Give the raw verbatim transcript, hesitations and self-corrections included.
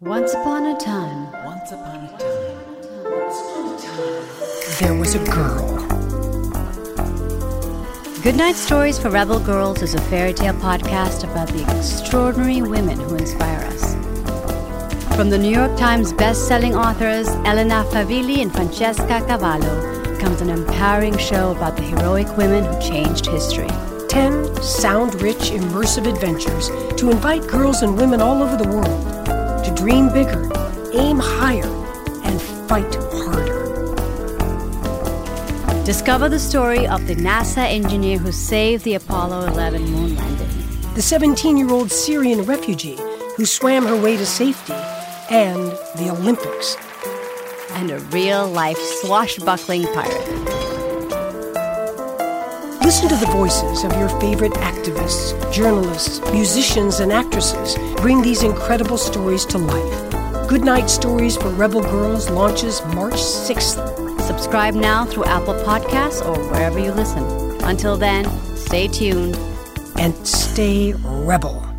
Once upon a time, Once upon a time, once upon a time, there was a girl. Goodnight Stories for Rebel Girls is a fairy tale podcast about the extraordinary women who inspire us. From the New York Times best-selling authors Elena Favilli and Francesca Cavallo comes an empowering show about the heroic women who changed history. Ten sound-rich, immersive adventures to invite girls and women all over the world to dream bigger, aim higher, and fight harder. Discover the story of the NASA engineer who saved the Apollo eleven moon landing. The seventeen-year-old Syrian refugee who swam her way to safety, and the Olympics. And a real-life swashbuckling pirate. Listen to the voices of your favorite activists, journalists, musicians, and actresses bring these incredible stories to life. Goodnight Stories for Rebel Girls launches March sixth. Subscribe now through Apple Podcasts or wherever you listen. Until then, stay tuned. And stay rebel.